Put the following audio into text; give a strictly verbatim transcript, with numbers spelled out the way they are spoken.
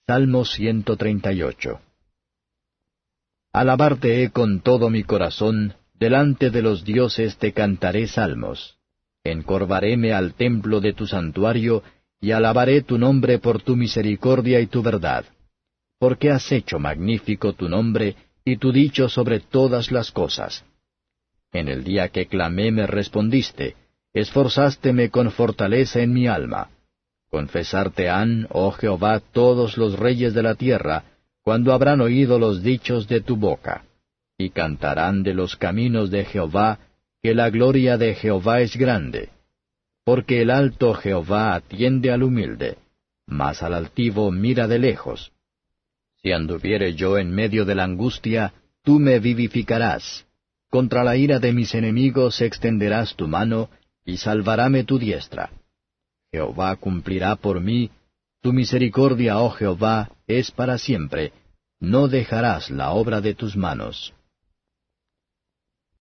Salmo ciento treinta y ocho. Alabarte he con todo mi corazón, delante de los dioses te cantaré salmos. Encorvaréme al templo de tu santuario, y alabaré tu nombre por tu misericordia y tu verdad. Porque has hecho magnífico tu nombre, y tu dicho sobre todas las cosas. En el día que clamé me respondiste, esforzásteme con fortaleza en mi alma. Confesarte han, oh Jehová, todos los reyes de la tierra, cuando habrán oído los dichos de tu boca. Y cantarán de los caminos de Jehová, que la gloria de Jehová es grande. Porque el alto Jehová atiende al humilde, mas al altivo mira de lejos. Si anduviere yo en medio de la angustia, tú me vivificarás. Contra la ira de mis enemigos extenderás tu mano, y salvaráme tu diestra. Jehová cumplirá por mí, tu misericordia, oh Jehová, es para siempre, no dejarás la obra de tus manos.